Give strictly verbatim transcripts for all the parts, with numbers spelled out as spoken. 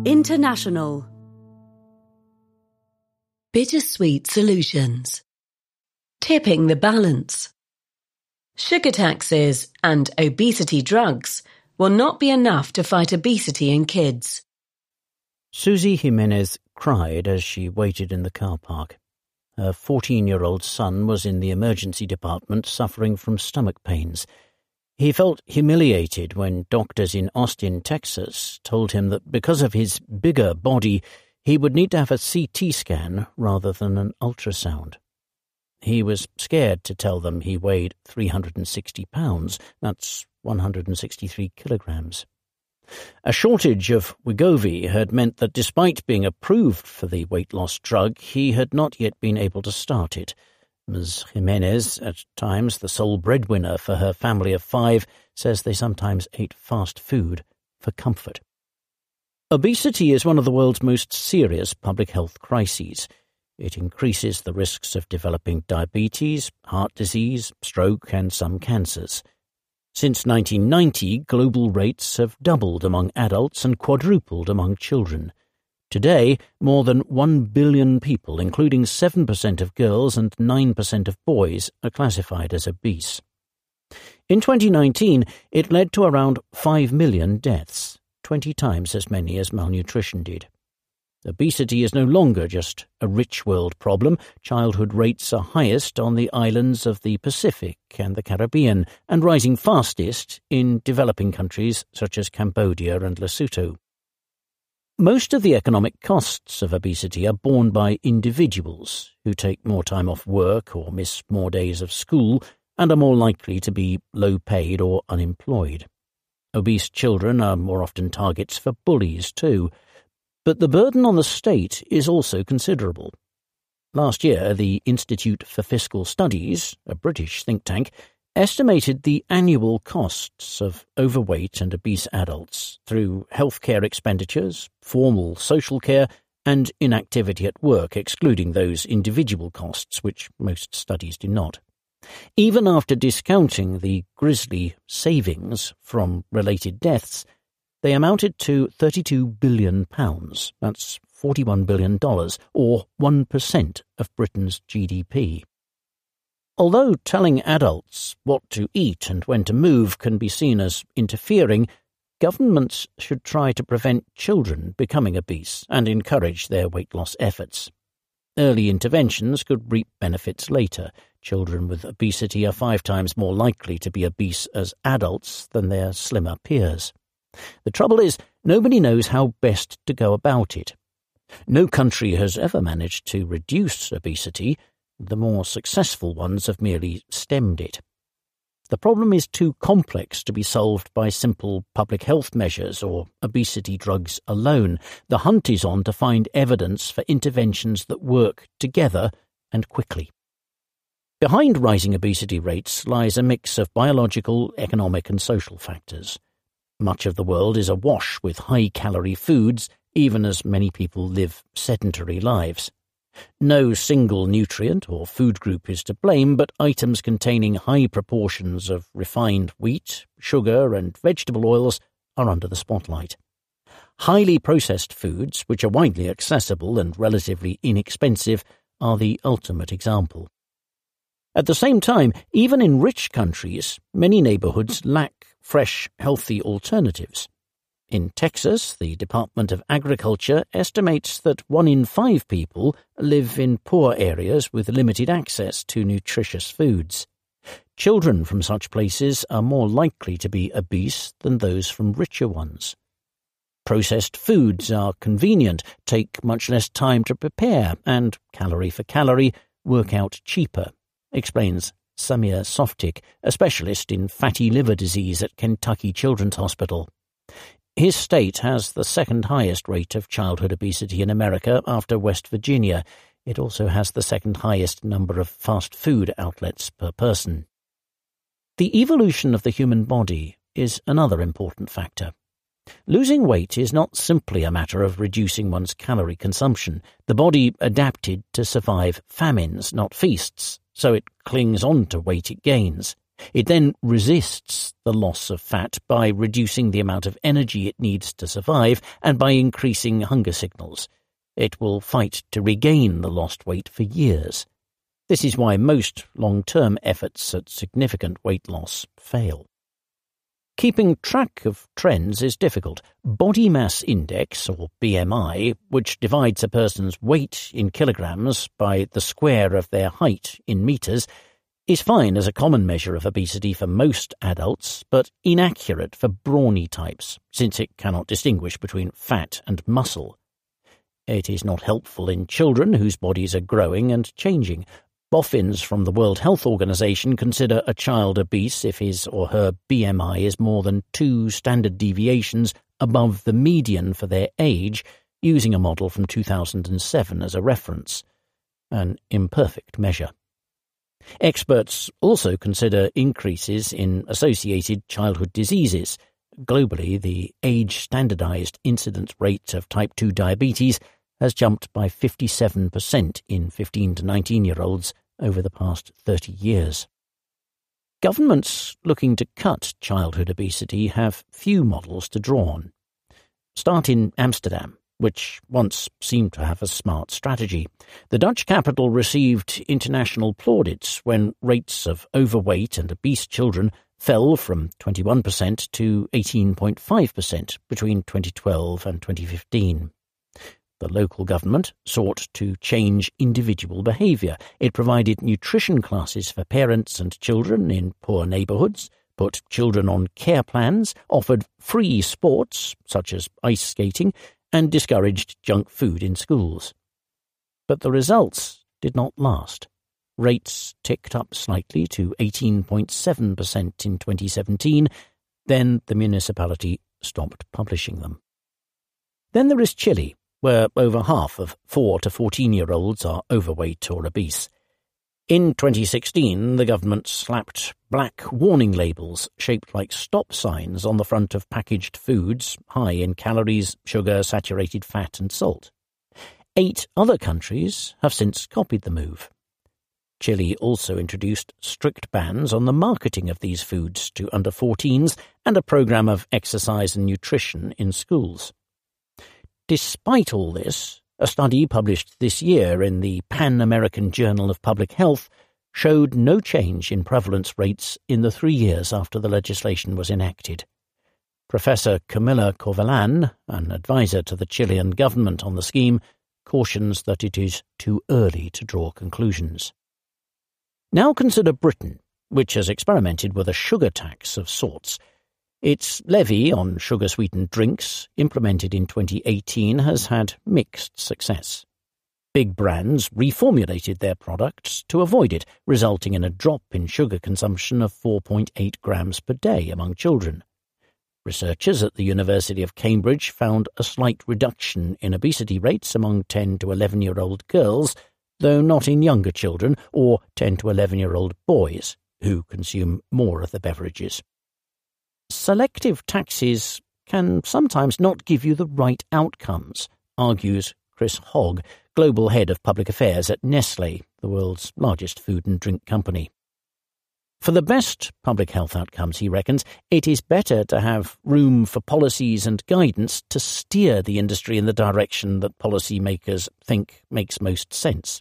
International. Bittersweet solutions. Tipping the balance. Sugar taxes and obesity drugs will not be enough to fight obesity in kids. Susie Jimenez cried as she waited in the car park. Her fourteen-year-old son was in the emergency department suffering from stomach pains. He felt humiliated when doctors in Austin, Texas, told him that because of his bigger body, he would need to have a C T scan rather than an ultrasound. He was scared to tell them he weighed three hundred sixty pounds, that's one hundred sixty-three kilograms. A shortage of Wegovy had meant that despite being approved for the weight loss drug, he had not yet been able to start it. Miz Jimenez, at times the sole breadwinner for her family of five, says they sometimes ate fast food for comfort. Obesity is one of the world's most serious public health crises. It increases the risks of developing diabetes, heart disease, stroke, and some cancers. Since nineteen ninety, global rates have doubled among adults and quadrupled among children. Today, more than one billion people, including seven percent of girls and nine percent of boys, are classified as obese. In twenty nineteen, it led to around five million deaths, twenty times as many as malnutrition did. Obesity is no longer just a rich world problem. Childhood rates are highest on the islands of the Pacific and the Caribbean, and rising fastest in developing countries such as Cambodia and Lesotho. Most of the economic costs of obesity are borne by individuals who take more time off work or miss more days of school and are more likely to be low-paid or unemployed. Obese children are more often targets for bullies too. But the burden on the state is also considerable. Last year, the Institute for Fiscal Studies, a British think tank, estimated the annual costs of overweight and obese adults through healthcare expenditures, formal social care, and inactivity at work, excluding those individual costs which most studies do not. Even after discounting the grisly savings from related deaths, they amounted to thirty-two billion pounds, that's forty-one billion dollars, or one percent of Britain's G D P. Although telling adults what to eat and when to move can be seen as interfering, governments should try to prevent children becoming obese and encourage their weight loss efforts. Early interventions could reap benefits later. Children with obesity are five times more likely to be obese as adults than their slimmer peers. The trouble is, nobody knows how best to go about it. No country has ever managed to reduce obesity. The more successful ones have merely stemmed it. The problem is too complex to be solved by simple public health measures or obesity drugs alone. The hunt is on to find evidence for interventions that work together and quickly. Behind rising obesity rates lies a mix of biological, economic, and social factors. Much of the world is awash with high-calorie foods, even as many people live sedentary lives. No single nutrient or food group is to blame, but items containing high proportions of refined wheat, sugar, and vegetable oils are under the spotlight. Highly processed foods, which are widely accessible and relatively inexpensive, are the ultimate example. At the same time, even in rich countries, many neighborhoods lack fresh, healthy alternatives. In Texas, the Department of Agriculture estimates that one in five people live in poor areas with limited access to nutritious foods. Children from such places are more likely to be obese than those from richer ones. Processed foods are convenient, take much less time to prepare, and, calorie for calorie, work out cheaper, explains Samir Softik, a specialist in fatty liver disease at Kentucky Children's Hospital. His state has the second highest rate of childhood obesity in America after West Virginia. It also has the second highest number of fast food outlets per person. The evolution of the human body is another important factor. Losing weight is not simply a matter of reducing one's calorie consumption. The body adapted to survive famines, not feasts, so it clings on to weight it gains. It then resists the loss of fat by reducing the amount of energy it needs to survive and by increasing hunger signals. It will fight to regain the lost weight for years. This is why most long-term efforts at significant weight loss fail. Keeping track of trends is difficult. Body mass index, or B M I, which divides a person's weight in kilograms by the square of their height in meters, is fine as a common measure of obesity for most adults, but inaccurate for brawny types, since it cannot distinguish between fat and muscle. It is not helpful in children whose bodies are growing and changing. Boffins from the World Health Organization consider a child obese if his or her B M I is more than two standard deviations above the median for their age, using a model from two thousand seven as a reference, an imperfect measure. Experts also consider increases in associated childhood diseases. Globally, the age-standardized incidence rate of type two diabetes has jumped by fifty-seven percent in fifteen to nineteen-year-olds over the past thirty years. Governments looking to cut childhood obesity have few models to draw on. Start in Amsterdam, which once seemed to have a smart strategy. The Dutch capital received international plaudits when rates of overweight and obese children fell from twenty-one percent to eighteen point five percent between twenty twelve and twenty fifteen. The local government sought to change individual behaviour. It provided nutrition classes for parents and children in poor neighbourhoods, put children on care plans, offered free sports, such as ice skating, and discouraged junk food in schools. But the results did not last. Rates ticked up slightly to eighteen point seven percent in twenty seventeen, then the municipality stopped publishing them. Then there is Chile, where over half of four to fourteen-year-olds are overweight or obese. In twenty sixteen, the government slapped black warning labels shaped like stop signs on the front of packaged foods high in calories, sugar, saturated fat and salt. Eight other countries have since copied the move. Chile also introduced strict bans on the marketing of these foods to under fourteens and a program of exercise and nutrition in schools. Despite all this, a study published this year in the Pan-American Journal of Public Health showed no change in prevalence rates in the three years after the legislation was enacted. Professor Camila Corvalán, an advisor to the Chilean government on the scheme, cautions that it is too early to draw conclusions. Now consider Britain, which has experimented with a sugar tax of sorts. Its levy on sugar-sweetened drinks, implemented in twenty eighteen, has had mixed success. Big brands reformulated their products to avoid it, resulting in a drop in sugar consumption of four point eight grams per day among children. Researchers at the University of Cambridge found a slight reduction in obesity rates among ten to eleven-year-old girls, though not in younger children or ten to eleven-year-old boys, who consume more of the beverages. Selective taxes can sometimes not give you the right outcomes, argues Chris Hogg, Global Head of Public Affairs at Nestlé, the world's largest food and drink company. For the best public health outcomes, he reckons, it is better to have room for policies and guidance to steer the industry in the direction that policymakers think makes most sense.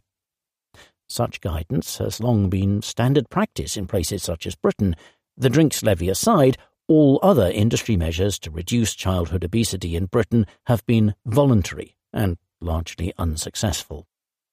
Such guidance has long been standard practice in places such as Britain. The drinks levy aside, all other industry measures to reduce childhood obesity in Britain have been voluntary and largely unsuccessful.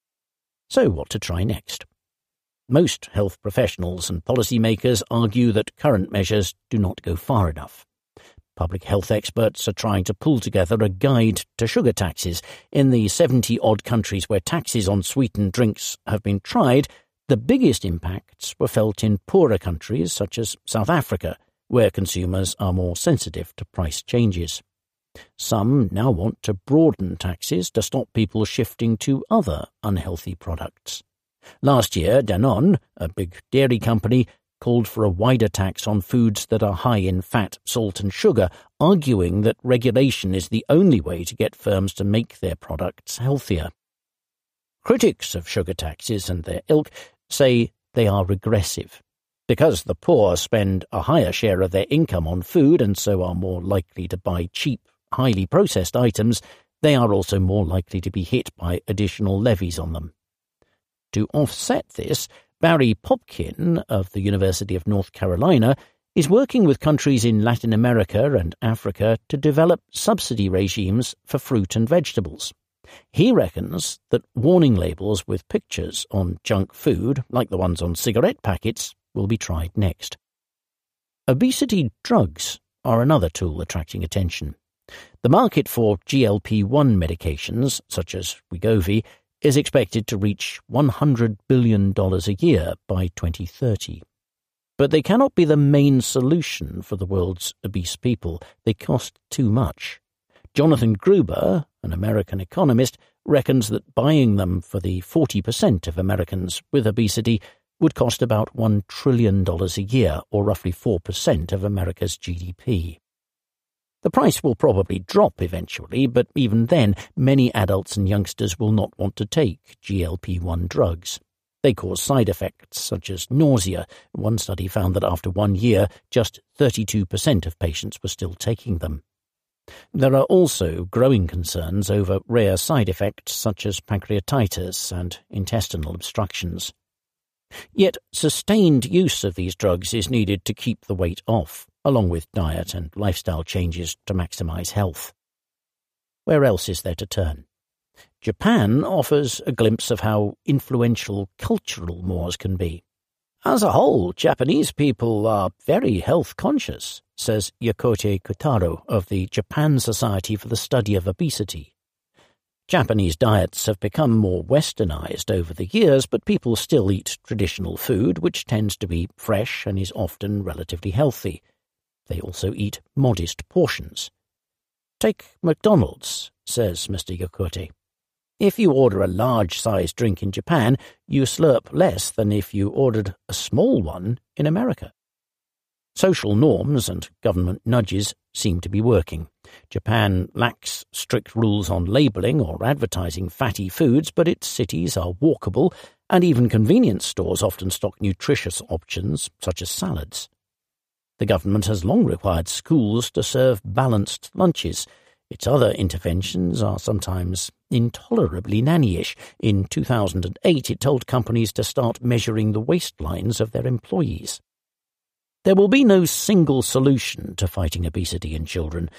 So what to try next? Most health professionals and policymakers argue that current measures do not go far enough. Public health experts are trying to pull together a guide to sugar taxes. In the seventy-odd countries where taxes on sweetened drinks have been tried, the biggest impacts were felt in poorer countries such as South Africa, where consumers are more sensitive to price changes. Some now want to broaden taxes to stop people shifting to other unhealthy products. Last year, Danone, a big dairy company, called for a wider tax on foods that are high in fat, salt and sugar, arguing that regulation is the only way to get firms to make their products healthier. Critics of sugar taxes and their ilk say they are regressive. Because the poor spend a higher share of their income on food and so are more likely to buy cheap, highly processed items, they are also more likely to be hit by additional levies on them. To offset this, Barry Popkin of the University of North Carolina is working with countries in Latin America and Africa to develop subsidy regimes for fruit and vegetables. He reckons that warning labels with pictures on junk food, like the ones on cigarette packets, will be tried next. Obesity drugs are another tool attracting attention. The market for G L P one medications, such as Wegovy, is expected to reach one hundred billion dollars a year by twenty thirty. But they cannot be the main solution for the world's obese people. They cost too much. Jonathan Gruber, an American economist, reckons that buying them for the forty percent of Americans with obesity would cost about one trillion dollars a year, or roughly four percent of America's G D P. The price will probably drop eventually, but even then, many adults and youngsters will not want to take G L P one drugs. They cause side effects such as nausea. One study found that after one year, just thirty-two percent of patients were still taking them. There are also growing concerns over rare side effects such as pancreatitis and intestinal obstructions. Yet sustained use of these drugs is needed to keep the weight off, along with diet and lifestyle changes to maximize health. Where else is there to turn? Japan offers a glimpse of how influential cultural mores can be. As a whole, Japanese people are very health-conscious, says Yokote Kotaro of the Japan Society for the Study of Obesity. Japanese diets have become more westernized over the years, but people still eat traditional food, which tends to be fresh and is often relatively healthy. They also eat modest portions. Take McDonald's, says Mister Yokote. If you order a large-sized drink in Japan, you slurp less than if you ordered a small one in America. Social norms and government nudges seem to be working. Japan lacks strict rules on labelling or advertising fatty foods, but its cities are walkable, and even convenience stores often stock nutritious options, such as salads. The government has long required schools to serve balanced lunches. Its other interventions are sometimes intolerably nannyish. In two thousand eight, it told companies to start measuring the waistlines of their employees. There will be no single solution to fighting obesity in children.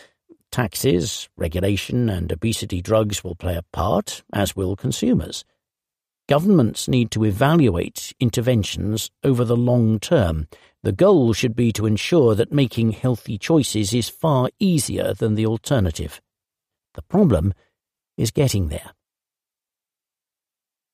Taxes, regulation, and obesity drugs will play a part, as will consumers. Governments need to evaluate interventions over the long term. The goal should be to ensure that making healthy choices is far easier than the alternative. The problem is getting there.